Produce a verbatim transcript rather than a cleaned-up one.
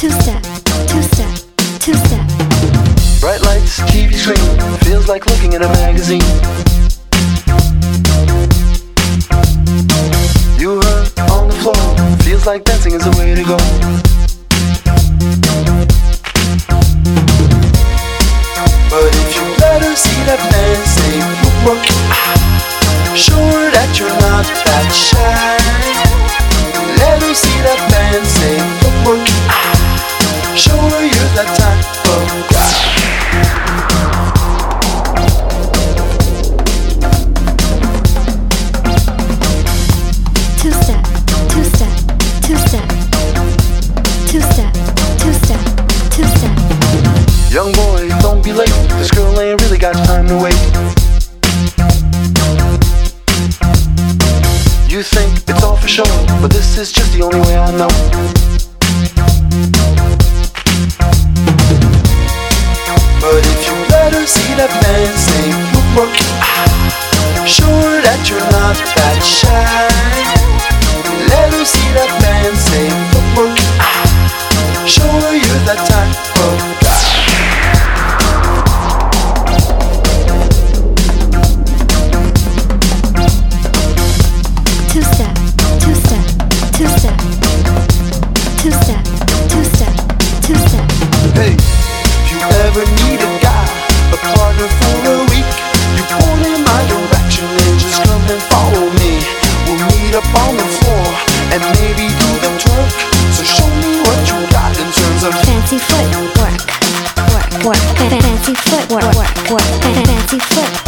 Two-step, two-step, two-step. Bright lights, T V screen, feels like looking in a magazine. You hurt on the floor, feels like dancing is the way to go. But if you let her see that man say look, sure that you're not that shy. Let her see that man say look, sure you're that type of guy. Two-step, two-step, two-step. Two-step, two-step, two-step. Young boy, don't be late. This girl ain't really got time to wait. You think it's all for show, but this is just the only way I know. But if you let her see that man say look, sure that you're not that shy. Let her see that man say look, sure you're that type of guy. Two-step, two-step, two-step. Two-step, two-step, two-step. Hey, if you ever need a guy, a partner for a week, you point in my direction and just come and follow me. We'll meet up on the floor and maybe do the twerk. So show me what you got in terms of Fancy footwork, work, work. Fancy footwork, work, work. Fancy foot.